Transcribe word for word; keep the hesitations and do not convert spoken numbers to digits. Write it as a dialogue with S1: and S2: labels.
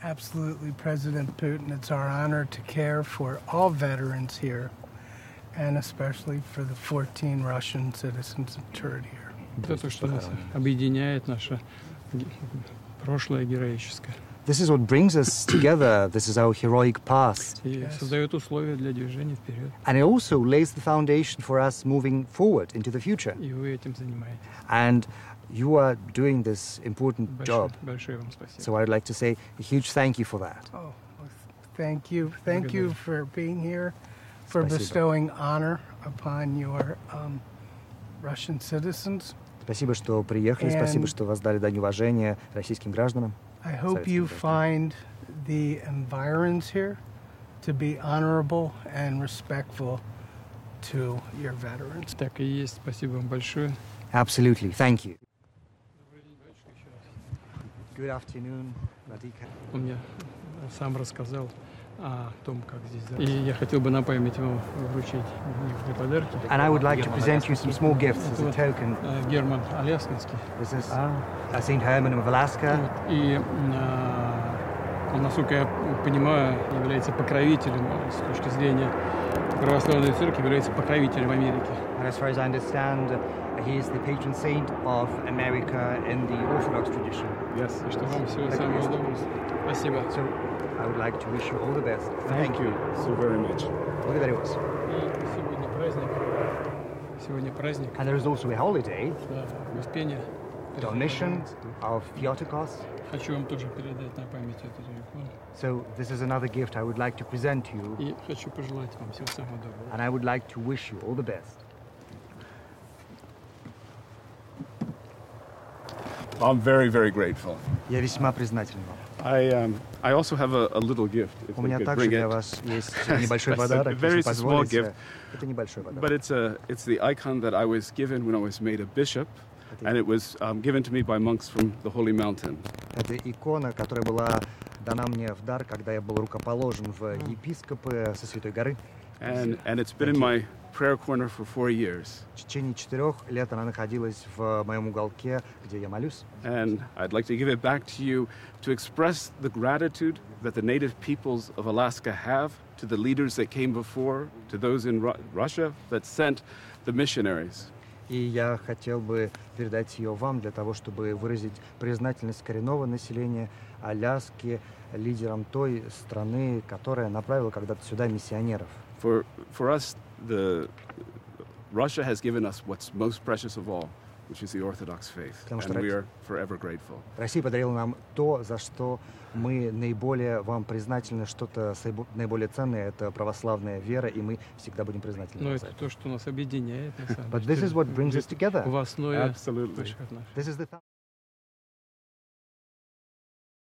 S1: Absolutely, President Putin. It's our honor to care for all veterans here, and especially for the fourteen Russian citizens interred here.
S2: Это то, что нас объединяет, наше прошлое героическое.
S3: This is what brings us together. This is our heroic past.
S2: И создает условия для движения вперед.
S3: And it also lays the foundation for us moving forward into the future.
S2: И вы этим занимаетесь.
S3: And you are doing this important job.
S2: Большое вам спасибо.
S3: So I would like to say a huge thank you for that.
S1: Oh, well, thank you. Thank you for being here, for
S3: Спасибо.
S1: bestowing honor upon your um, Russian citizens.
S3: Спасибо, что приехали,
S1: And
S3: спасибо, что воздали дань уважения российским гражданам.
S1: I hope you find the environs here to be honorable and respectful to your veterans.
S2: Так и есть. Спасибо вам большое.
S3: Absolutely. Thank you. Good afternoon, Vladika.
S2: Он мне сам рассказал о том, как здесь. И я хотел бы на память вам вручить некоторые подарки.
S3: And I would like to present you some small gifts as a token.
S2: Герман Аляскинский.
S3: This is uh, Saint Herman of Alaska.
S2: И он, насколько я понимаю, является покровителем с точки зрения православной церкви, является покровителем Америки.
S3: And as far as I understand, he is the patron saint of America in the Orthodox tradition.
S2: Yes. И что вам всего самого доброго. Спасибо.
S3: So I would like to wish you all the best.
S4: Thank you so very much.
S3: Благодарю вас.
S2: И сегодня праздник. Сегодня праздник.
S3: And there is also a holiday.
S2: Успение.
S3: Donation of Theotokos.
S2: Хочу вам тоже передать на память эту икону.
S3: So this is another gift I would like to present to you.
S2: И хочу пожелать вам всего самого доброго.
S3: And I would like to wish you all the best.
S4: I'm very, very grateful.
S3: Я весьма признателен вам.
S4: I um, I also have a, a little gift. If
S3: У
S4: I
S3: меня
S4: could
S3: также
S4: bring
S3: для
S4: it.
S3: вас есть небольшой подарок,
S4: Very
S3: если
S4: small
S3: позволите.
S4: gift.
S3: Это небольшой подарок.
S4: But it's a it's the icon that I was given when I was made a bishop, and it was um, given to me by monks from the Holy Mountain.
S3: Это икона, которая была дана мне в дар, когда я был рукоположен в епископы со Святой горы.
S4: And and it's been in my prayer corner for four years.
S3: В течение четырех лет она находилась в моем уголке, где я молюсь.
S4: And I'd like to give it back to you to express the gratitude that the native peoples of Alaska have to the leaders that came before, to those in Ru- Russia that sent the missionaries.
S3: И я хотел бы передать ее вам для того, чтобы выразить признательность коренного населения Аляски, лидерам той страны, которая направила когда-то сюда миссионеров.
S4: For for us, the Russia has given us what's most precious of all, which is the Orthodox faith,
S3: Потому что
S4: and we
S3: Россия-
S4: are forever grateful.
S3: Россия подарила нам то, за что мы наиболее вам признательны, что-то наибо- наиболее ценное, это православная вера, и мы всегда будем признательны
S2: Но
S3: вам
S2: это
S3: за это.
S2: то, что нас объединяет. На самом
S3: But
S2: деле.
S3: this is what brings us together.
S2: В основе
S4: Absolutely.
S2: наших отношений.
S3: This is the